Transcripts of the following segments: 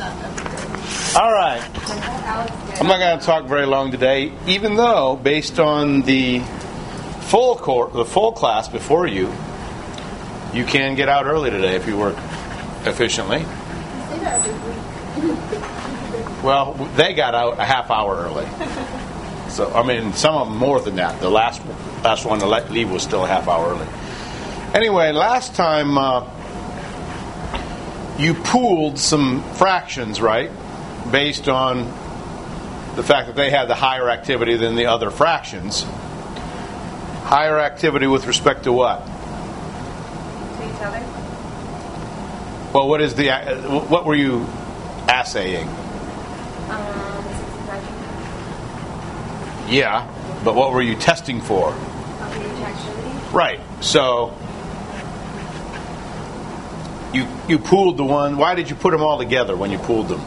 All right. I'm not going to talk very long today, even though, based on the full class before you, you can get out early today if you work efficiently. Well, they got out a half hour early. So, I mean, some of them more than that. The last one to leave was still a half hour early. Anyway, last time you pooled some fractions, right? Based on the fact that they had the higher activity than the other fractions. Higher activity with respect to what? To each other. Well, what were you assaying? Yeah, but what were you testing for? LDH activity. Right. So you pooled the one. Why did you put them all together when you pooled them?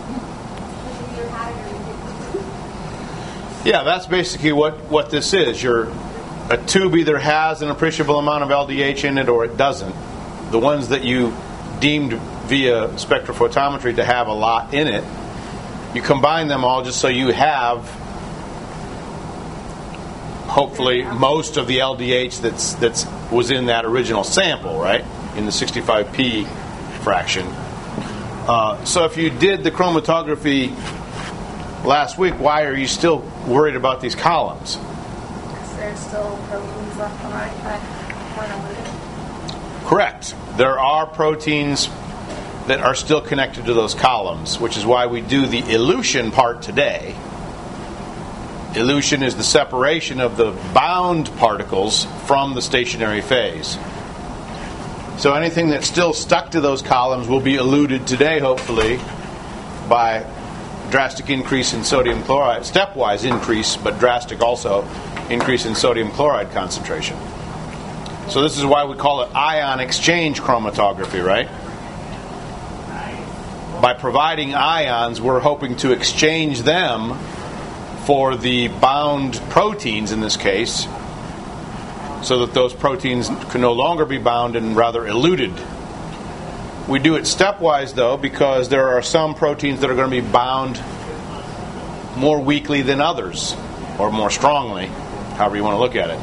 Yeah, that's basically what this is. A tube either has an appreciable amount of LDH in it or it doesn't. The ones that you deemed via spectrophotometry to have a lot in it, you combine them all just so you have hopefully most of the LDH that's was in that original sample, right? In the 65P fraction. So if you did the chromatography last week, why are you still worried about these columns? Because there's still proteins left behind that weren't eluted. Correct. There are proteins that are still connected to those columns, which is why we do the elution part today. Elution is the separation of the bound particles from the stationary phase. So anything that's still stuck to those columns will be eluted today, hopefully, by drastic increase in sodium chloride, stepwise increase, but drastic also increase in sodium chloride concentration. So this is why we call it ion exchange chromatography, right? By providing ions, we're hoping to exchange them for the bound proteins in this case, so that those proteins can no longer be bound and rather eluted. We do it stepwise, though, because there are some proteins that are going to be bound more weakly than others, or more strongly, however you want to look at it.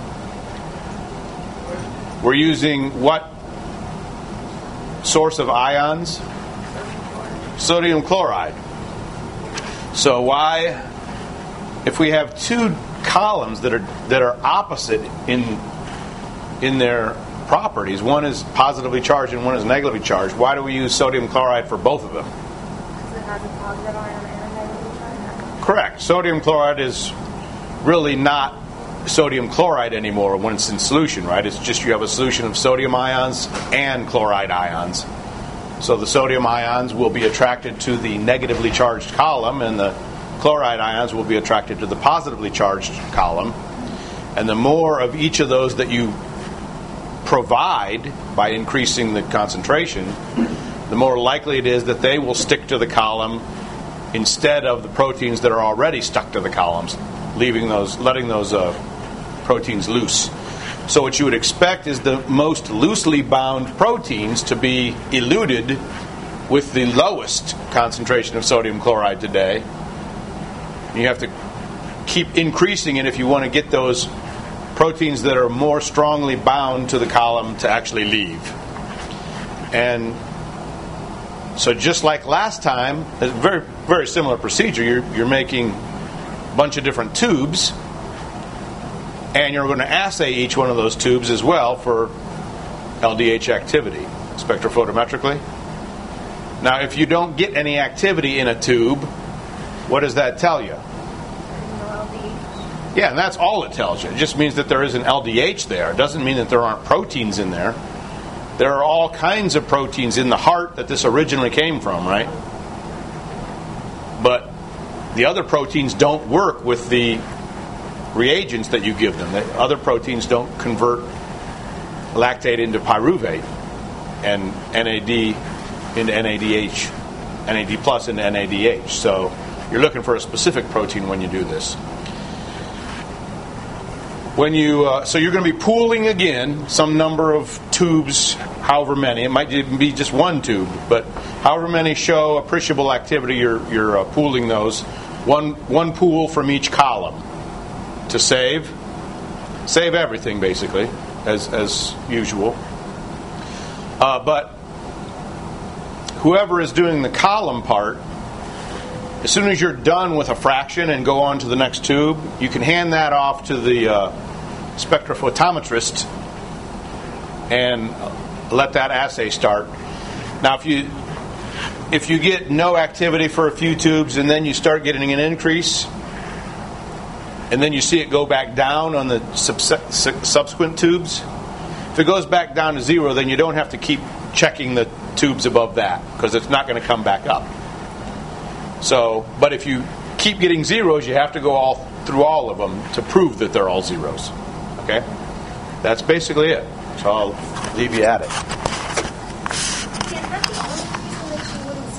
We're using what source of ions? Sodium chloride. So why, if we have two columns that are opposite in their properties, one is positively charged and one is negatively charged, why do we use sodium chloride for both of them? Because it has a positive ion and a negative charge. Correct. Sodium chloride is really not sodium chloride anymore when it's in solution, right? It's just you have a solution of sodium ions and chloride ions. So the sodium ions will be attracted to the negatively charged column, and the chloride ions will be attracted to the positively charged column. And the more of each of those that you provide by increasing the concentration, the more likely it is that they will stick to the column instead of the proteins that are already stuck to the columns, letting those proteins loose. So what you would expect is the most loosely bound proteins to be eluted with the lowest concentration of sodium chloride today. You have to keep increasing it if you want to get those proteins that are more strongly bound to the column to actually leave. And so just like last time, a very, very similar procedure. You're making a bunch of different tubes, and you're going to assay each one of those tubes as well for LDH activity, spectrophotometrically. Now, if you don't get any activity in a tube, what does that tell you? Yeah, and that's all it tells you. It just means that there is an LDH there. It doesn't mean that there aren't proteins in there. There are all kinds of proteins in the heart that this originally came from, right? But the other proteins don't work with the reagents that you give them. The other proteins don't convert lactate into pyruvate and NAD into NADH, NAD plus into NADH. So you're looking for a specific protein when you do this. So you're going to be pooling again some number of tubes, however many. It might even be just one tube, but However many show appreciable activity, you're pooling those. One pool from each column to save everything basically as usual. But whoever is doing the column part, as soon as you're done with a fraction and go on to the next tube, you can hand that off to the spectrophotometrist and let that assay start. Now, if you get no activity for a few tubes and then you start getting an increase, and then you see it go back down on the subsequent tubes, if it goes back down to 0, then you don't have to keep checking the tubes above that because it's not going to come back up. So, but if you keep getting zeros, you have to go through all of them to prove that they're all zeros. Okay? That's basically it. So I'll leave you at it.